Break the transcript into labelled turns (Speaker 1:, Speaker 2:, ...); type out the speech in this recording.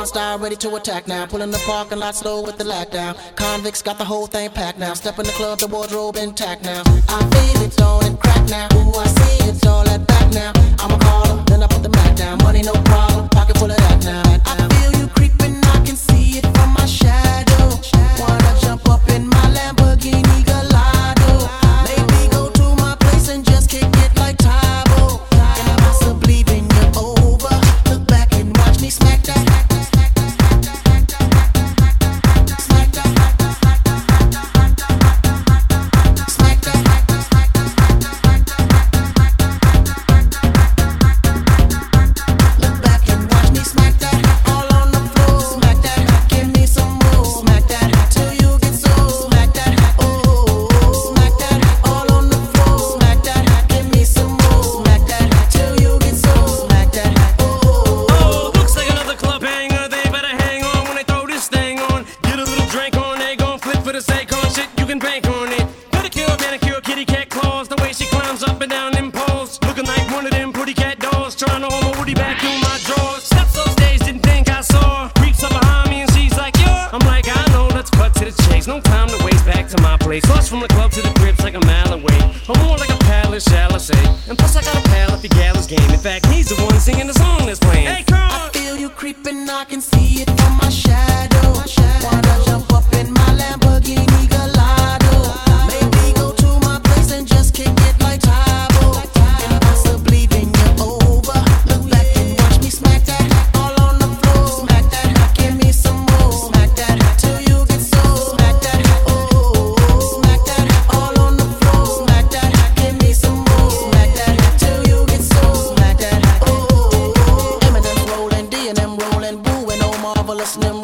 Speaker 1: Bond style, ready to attack now. Pulling the parking lot slow with the lack down. Convicts got the whole thing packed now. Step in the club, the wardrobe intact now. I feel it, don't crack now. Ooh, I see it's all that back now. I'ma call her, then I put the Mac down. Money no problem, pocket full of that now. I feel you creeping, I can see it from my shadow. Wanna jump up in my Lamborghini Gallardo. Maybe go to my place and just kick it like Tybo. And possibly bring you over. Look back and watch me smack that. Smack that. Smack that. Look back and watch me smack that. All on the floor. Smack that. Give me some more. Smack that till you get so. Smack that. Oh, smack that. All on the floor. Smack that. Give me some more. Smack that till you get so. Smack that.
Speaker 2: Oh, looks like another club hanger. They better hang on when they throw this thing on. Get a little drink on, they gon' flip for the sake on shit. You can bank on it. Pedicure, manicure, kitty cat claws. The way she climbs up and down them poles, looking like one of them pretty cat dolls. Trying to hold my woody back through my drawers. Steps on stage, didn't think I saw. Creeps up behind me and she's like, yo. I'm like, I know, let's cut to the chase. No time to waste, back to my place. Plus from the club to the crib's like a mile away. Or more like a palace, shall I say. And plus I got a pal at the gallows game. In fact, he's the one singing the song that's playing. Hey, come
Speaker 1: I feel you creeping, I can see it from my shadow. Wanna jump up in my Lamborghini Gallardo. Maybe go to my place and just kick it like Tybo. And possibly bring you over. Look back and watch me smack that. All on the floor. Smack that. Give me some more. Smack that till you get so. Smack that. Oh, smack that. All on the floor. Smack that. Give me some more. Smack that till you get so. Smack that. Oh, Eminem's rolling, D&M rolling, Boo and oh marvelous them